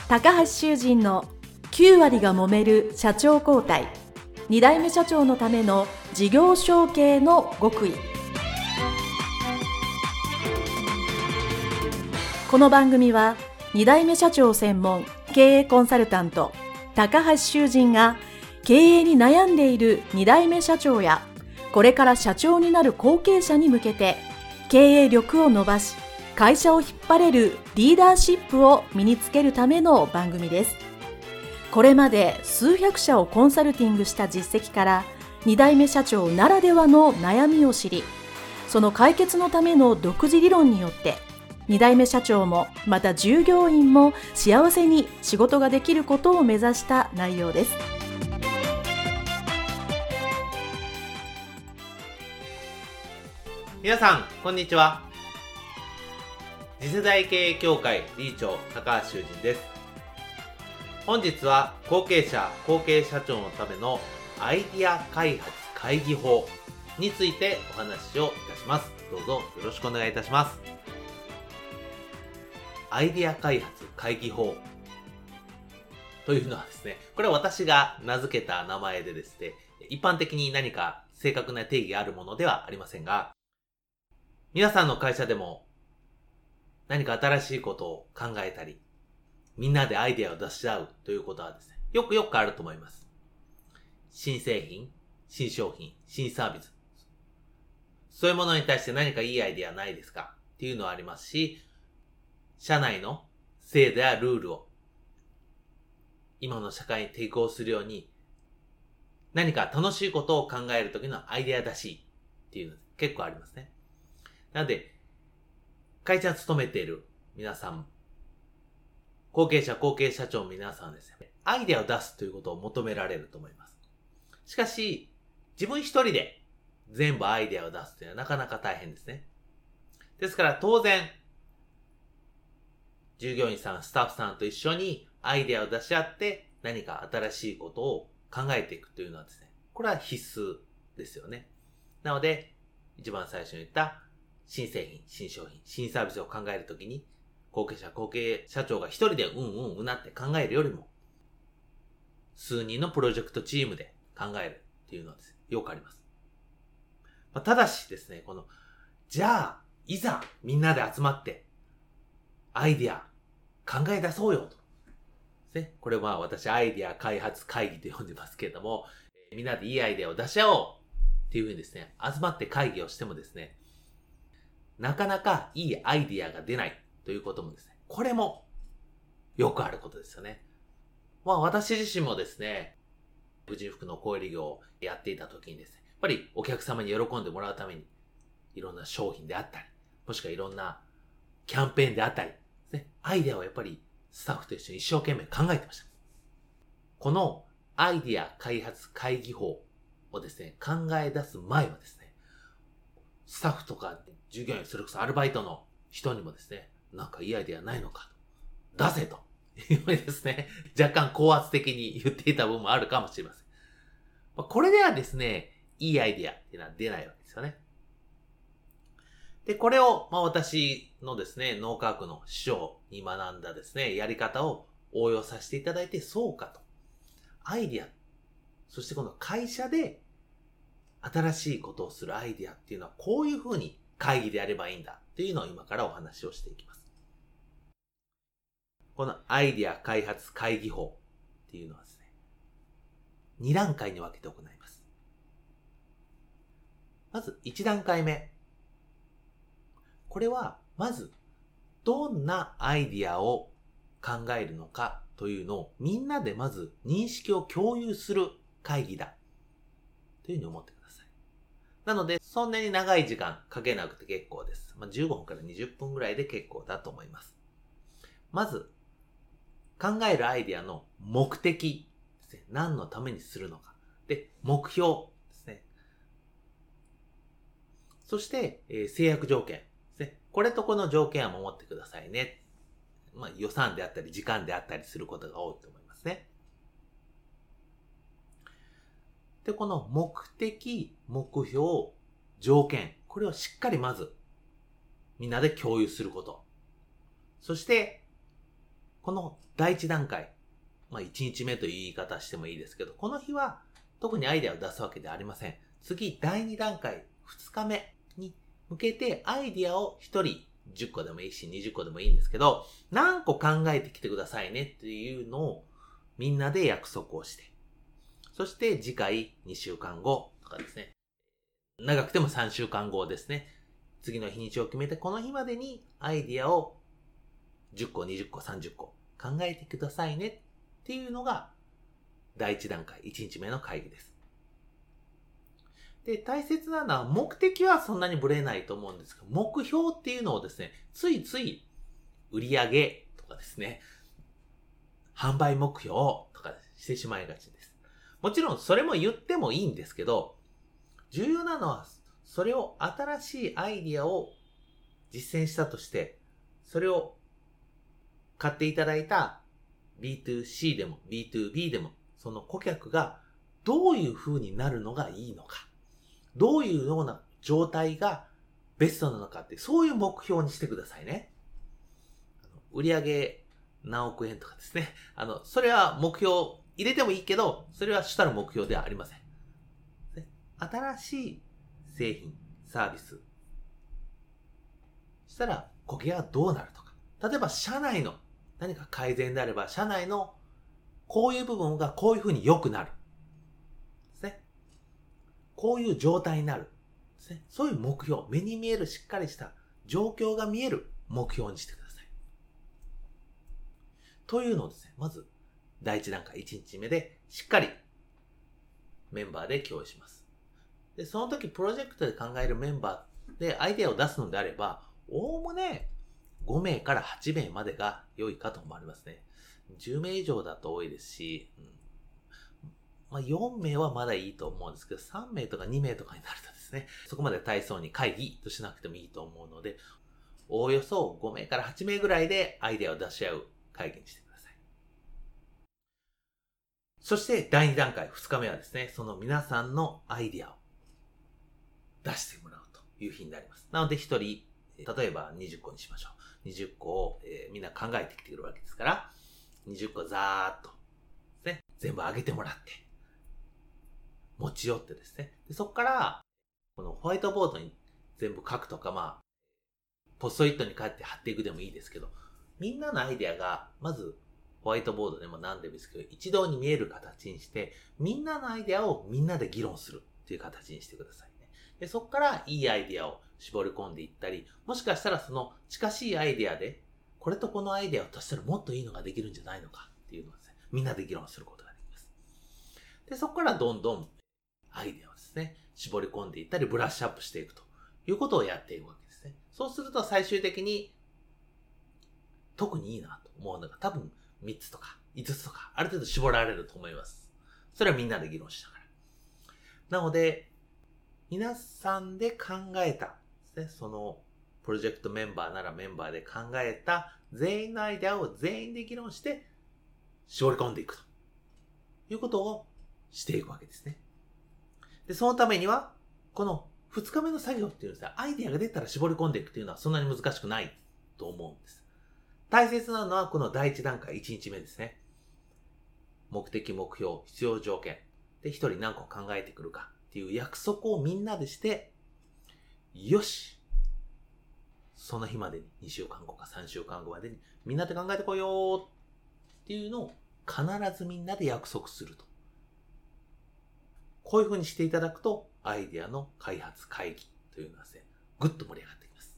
高橋修人の9割が揉める社長交代、2代目社長のための事業承継の極意。この番組は2代目社長専門経営コンサルタント高橋修人が経営に悩んでいる2代目社長やこれから社長になる後継者に向けて経営力を伸ばし会社を引っ張れるリーダーシップを身につけるための番組です。これまで数百社をコンサルティングした実績から2代目社長ならではの悩みを知り、その解決のための独自理論によって2代目社長もまた従業員も幸せに仕事ができることを目指した内容です。 皆さんこんにちは。次世代経営協会理事長高橋修人です。本日は後継者後継社長のためのアイディア開発会議法についてお話をいたします。どうぞよろしくお願いいたします。アイディア開発会議法というのはですね、これは私が名付けた名前でですね、一般的に何か正確な定義があるものではありませんが、皆さんの会社でも何か新しいことを考えたり、みんなでアイデアを出し合うということはですね、よくあると思います。新製品、新商品、新サービス。そういうものに対して何かいいアイデアないですかっていうのはありますし、社内の制度やルールを今の社会に適応するように何か楽しいことを考えるときのアイデア出しっていうの結構ありますね。なので、会社に勤めている皆さん、後継者、後継社長の皆さんですね、アイデアを出すということを求められると思います。しかし、自分一人で全部アイデアを出すというのはなかなか大変ですね。ですから当然、従業員さん、スタッフさんと一緒にアイデアを出し合って何か新しいことを考えていくというのはですね、これは必須ですよね。なので、一番最初に言った新製品、新商品、新サービスを考えるときに、後継者、後継社長が一人でうなって考えるよりも、数人のプロジェクトチームで考えるっていうのはですね、よくあります。ただしですね、じゃあ、いざみんなで集まって、アイデア考え出そうよと。ね、これは私アイデア開発会議と呼んでますけれども、みんなでいいアイデアを出し合おうっていうふうにですね、集まって会議をしてもですね、なかなかいいアイディアが出ないということもですね、これもよくあることですよね。私自身もですね、婦人服の小売業をやっていた時にですね、やっぱりお客様に喜んでもらうために、いろんな商品であったり、もしくはいろんなキャンペーンであったり、ね、アイデアをやっぱりスタッフと一緒に一生懸命考えてました。このアイディア開発会議法をですね、考え出す前はですね、スタッフとか従業員、それこそアルバイトの人にもですね、なんかいいアイデアないのかと、出せというふうにですね、若干高圧的に言っていた部分もあるかもしれません。これではですね、いいアイデアっていうのは出ないわけですよね。で、これを、私のですね、脳科学の師匠に学んだですね、やり方を応用させていただいて、そうかと。アイデア、そしてこの会社で新しいことをするアイデアっていうのはこういうふうに会議でやればいいんだっていうのを今からお話をしていきます。このアイデア開発会議法っていうのはですね、2段階に分けて行います。まず1段階目。これはまずどんなアイディアを考えるのかというのをみんなでまず認識を共有する会議だというふうに思ってください。なのでそんなに長い時間かけなくて結構です。15分から20分ぐらいで結構だと思います。まず考えるアイディアの目的ですね。何のためにするのか。で、目標ですね。そして、制約条件。これとこの条件は守ってくださいね。予算であったり時間であったりすることが多いと思いますね。で、この目的、目標、条件、これをしっかりまずみんなで共有すること。そして、 この第一段階、1日目という言い方してもいいですけど、この日は特にアイデアを出すわけではありません。次、第2段階、2日目に向けてアイデアを1人10個でもいいし20個でもいいんですけど、何個考えてきてくださいねっていうのをみんなで約束をして、そして次回2週間後とかですね、長くても3週間後ですね、次の日にちを決めてこの日までにアイデアを10個、20個、30個考えてくださいねっていうのが第一段階、1日目の会議です。で、大切なのは目的はそんなにぶれないと思うんですけど、目標っていうのをですね、ついつい売上とかですね、販売目標とかしてしまいがちです。もちろんそれも言ってもいいんですけど、重要なのはそれを新しいアイディアを実践したとして、それを買っていただいた B2C でも B2B でもその顧客がどういう風になるのがいいのか、どういうような状態がベストなのかって、そういう目標にしてくださいね。売上何億円とかですね。それは目標入れてもいいけど、それは主たる目標ではありません。新しい製品、サービス。そしたら顧客がどうなるとか。例えば社内の何か改善であれば、社内のこういう部分がこういう風に良くなる。ですね。こういう状態になる。ですね。そういう目標、目に見えるしっかりした状況が見える目標にしてください。というのをですね、まず第一段階1日目でしっかりメンバーで共有します。で、その時プロジェクトで考えるメンバーでアイデアを出すのであれば、おおむね5名から8名までが良いかと思われますね。10名以上だと多いですし、4名はまだいいと思うんですけど、3名とか2名とかになるとですね、そこまで大層に会議としなくてもいいと思うので、おおよそ5名から8名ぐらいでアイデアを出し合う会議にしてください。そして第2段階、2日目はですね、その皆さんのアイデアを出してもらうという日になります。なので1人、例えば20個にしましょう。20個を、みんな考えてきてくるわけですから、20個ざーっとですね、全部上げてもらって、持ち寄ってですね。でそこから、このホワイトボードに全部書くとか、ポストイットに書いて貼っていくでもいいですけど、みんなのアイデアが、まず、ホワイトボードでも何でもいいですけど、一堂に見える形にして、みんなのアイデアをみんなで議論するっていう形にしてくださいね。でそこからいいアイデアを絞り込んでいったり、もしかしたらその近しいアイデアで、これとこのアイデアを足したらもっといいのができるんじゃないのかっていうのをですね、みんなで議論することができます。で、そこからどんどんアイデアをですね、絞り込んでいったり、ブラッシュアップしていくということをやっていくわけですね。そうすると最終的に、特にいいなと思うのが多分3つとか5つとか、ある程度絞られると思います。それはみんなで議論しながら。なので、皆さんで考えたですね、そのプロジェクトメンバーならメンバーで考えた全員のアイデアを全員で議論して絞り込んでいくということをしていくわけですね。で、そのためにはこの2日目の作業っていうのはアイデアが出たら絞り込んでいくというのはそんなに難しくないと思うんです。大切なのはこの第1段階1日目ですね。目的、目標、必要条件で1人何個考えてくるかっていう約束をみんなでして、よし、その日までに2週間後か3週間後までにみんなで考えてこようっていうのを必ずみんなで約束すると。こういう風にしていただくとアイデアの開発会議というのはですね、ぐっと盛り上がってきます。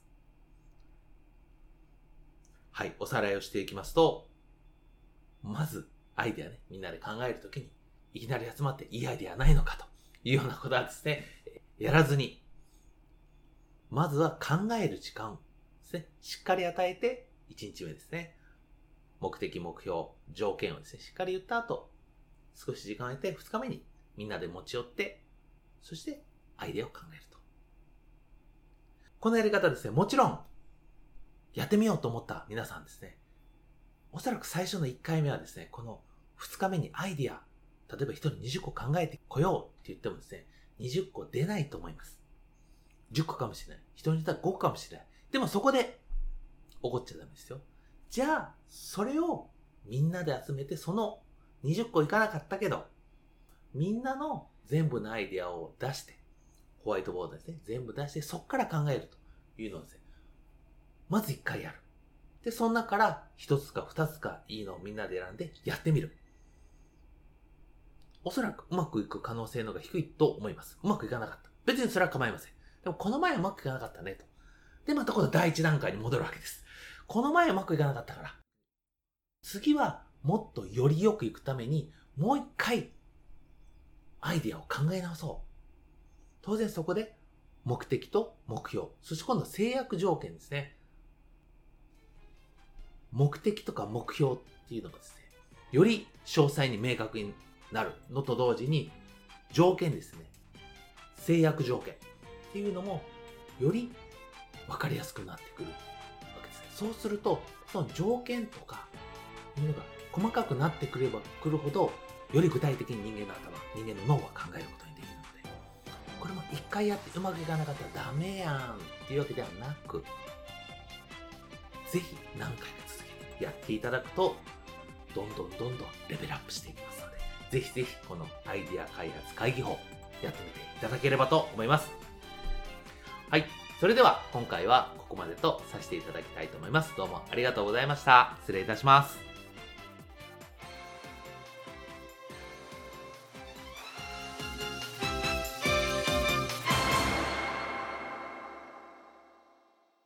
はい、おさらいをしていきますと、まずアイデアね、みんなで考えるときにいきなり集まっていいアイデアないのかというようなことはですね、やらずに、まずは考える時間ですね、しっかり与えて1日目ですね、目的、目標、条件をですね、しっかり言った後、少し時間を置いて2日目にみんなで持ち寄って、そしてアイデアを考えると。このやり方ですね、もちろんやってみようと思った皆さんですね、おそらく最初の1回目はですね、この2日目にアイデア、例えば1人20個考えてこようって言ってもですね、20個出ないと思います。10個かもしれない。人によっては5個かもしれない。でもそこで怒っちゃダメですよ。じゃあ、それをみんなで集めて、その20個いかなかったけど、みんなの全部のアイデアを出して、ホワイトボードですね、全部出して、そこから考えるというのをですね、まず1回やる。で、その中から1つか2つかいいのをみんなで選んでやってみる。おそらくうまくいく可能性の方が低いと思います。うまくいかなかった。別にそれは構いません。でもこの前はうまくいかなかったねと。で、またこの第一段階に戻るわけです。この前はうまくいかなかったから。次はもっとよりよくいくために、もう一回アイデアを考え直そう。当然そこで目的と目標、そして今度は制約条件ですね。目的とか目標っていうのがですね、より詳細に明確になるのと同時に、条件ですね。制約条件っていうのもより分かりやすくなってくるわけですね。そうすると、その条件とかいうのが細かくなってくればくるほど、より具体的に人間の頭、人間の脳は考えることにできるので、これも一回やってうまくいかなかったらダメやんっていうわけではなく、ぜひ何回か続けてやっていただくと、どんどんレベルアップしていきますので、ぜひぜひこのアイデア開発会議法やってみていただければと思います。はい。それでは今回はここまでとさせていただきたいと思います。どうもありがとうございました。失礼いたします。